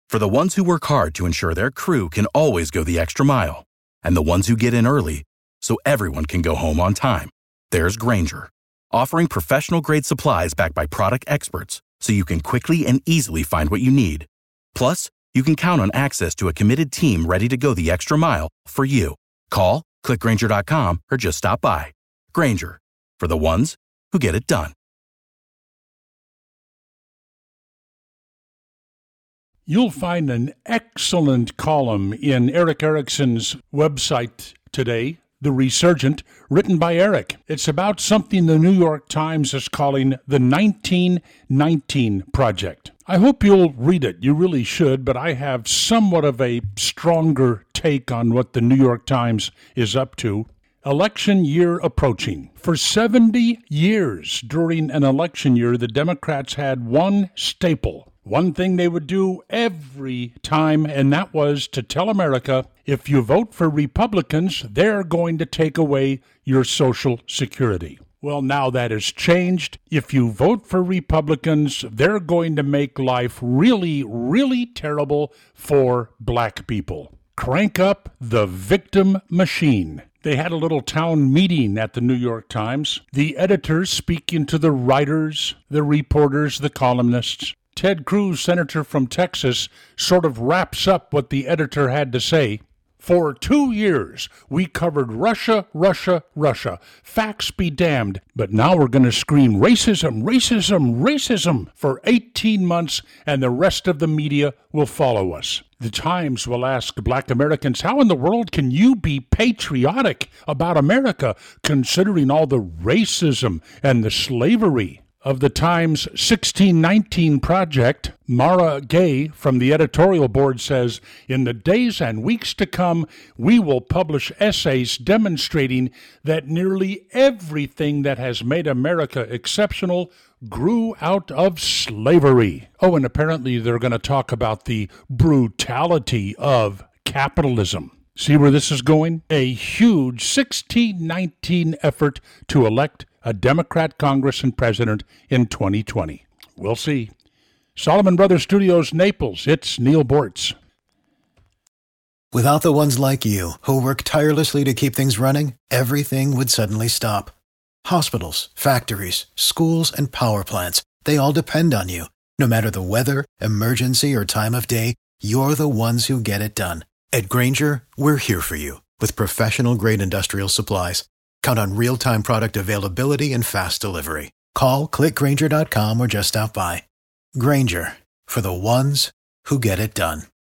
For the ones who work hard to ensure their crew can always go the extra mile, and the ones who get in early so everyone can go home on time, there's Grainger, offering professional-grade supplies backed by product experts so you can quickly and easily find what you need. Plus, you can count on access to a committed team ready to go the extra mile for you. Call, click Grainger.com, or just stop by. Grainger, for the ones who get it done. You'll find an excellent column in Eric Erickson's website today, The Resurgent, written by Eric. It's about something the New York Times is calling the 1919 Project. I hope you'll read it. You really should, but I have somewhat of a stronger take on what the New York Times is up to. Election year approaching. For 70 years during an election year, the Democrats had one staple, one thing they would do every time, and that was to tell America, if you vote for Republicans, they're going to take away your Social Security. Well, now that has changed. If you vote for Republicans, they're going to make life really, really terrible for black people. Crank up the victim machine. They had a little town meeting at the New York Times. The editors speaking to the writers, the reporters, the columnists. Ted Cruz, senator from Texas, sort of wraps up what the editor had to say. For 2 years, we covered Russia, Russia, Russia. Facts be damned. But now we're going to scream racism, racism, racism for 18 months, and the rest of the media will follow us. The Times will ask black Americans, how in the world can you be patriotic about America, considering all the racism and the slavery? Of the Times' 1619 Project, Mara Gay from the editorial board says, in the days and weeks to come, we will publish essays demonstrating that nearly everything that has made America exceptional grew out of slavery. Oh, and apparently they're going to talk about the brutality of capitalism. See where this is going? A huge 1619 effort to elect a Democrat Congress and President in 2020. We'll see. Solomon Brothers Studios, Naples. It's Neil Bortz. Without the ones like you, who work tirelessly to keep things running, everything would suddenly stop. Hospitals, factories, schools, and power plants, they all depend on you. No matter the weather, emergency, or time of day, you're the ones who get it done. At Grainger, we're here for you with professional-grade industrial supplies. Count on real-time product availability and fast delivery. Call, click Grainger.com, or just stop by. Grainger, for the ones who get it done.